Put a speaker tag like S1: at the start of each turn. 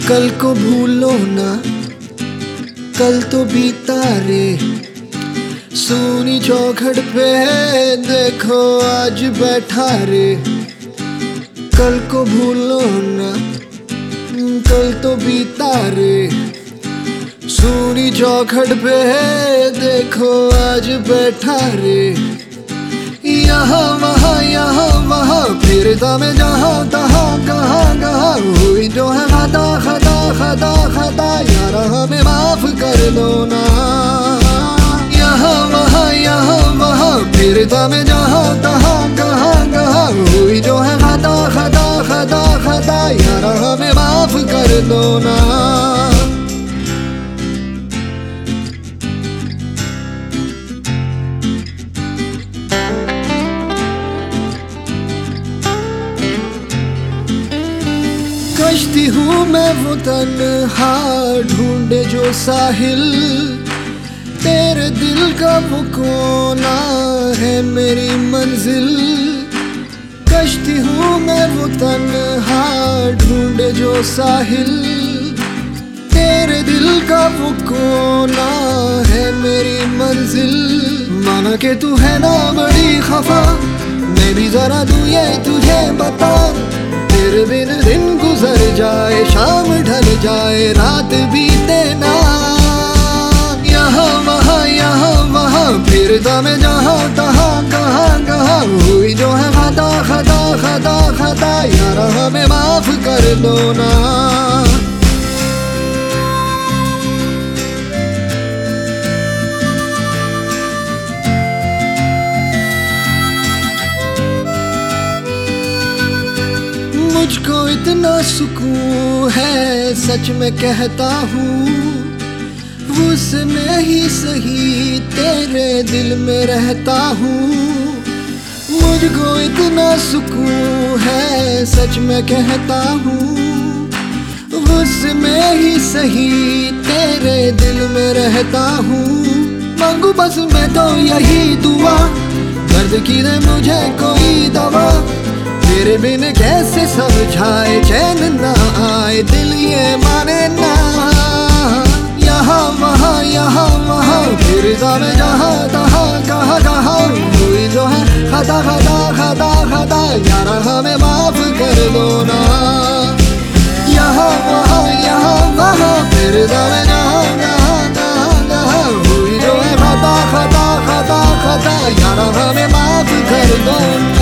S1: कल को भूलो ना, कल तो बीता रे। सूनी चौखट पे देखो आज बैठा रे। कल को भूलो ना, कल तो बीता रे। सूनी चौखट पे देखो आज बैठा रे। यहाँ वहाँ फिरता मैं जहाँ तहाँ कहाँ हुई जो है खता यार हमें माफ कर दो ना। यहाँ वहाँ फिरता मैं जहाँ तहाँ कहाँ हुई जो है खता यार हमें माफ कर दो ना। कश्ती हूँ मैं वो तन्हा ढूंढे जो साहिल। तेरे दिल का वो कोना है मेरी मंजिल। कश्ती हूँ मैं वो तन्हा ढूंढे जो साहिल। तेरे दिल का वो कोना है मेरी मंजिल। माना कि तू है ना बड़ी खफा, मैं भी जरा दूँ ये तुझे बता। तेरे बिन दिन गुजर जाए, शाम ढल जाए, रात बीते ना। यहाँ वहाँ फिरता मैं जहाँ तहाँ कहाँ हुई जो है खता यार हमें माफ कर दो ना। मुझको इतना सुकून है सच में कहता हूँ, उसमें ही सही तेरे दिल में रहता हूँ। मुझको इतना सुकून है सच में कहता हूँ, उसमें ही सही तेरे दिल में रहता हूँ। मांगू बस मैं तो यही दुआ, दर्द की दे मुझे कोई दवा। तेरे बिन कैसे समझाए चैन ना आए, दिल ये माने ना। यहाँ वहाँ फिरता मैं जहाँ तहाँ कहाँ हुई जो है खता यार हमें माफ कर दो ना। यहाँ वहाँ फिरता मैं जहाँ तहाँ हुई जो है खता यार हमें माफ कर दो ना।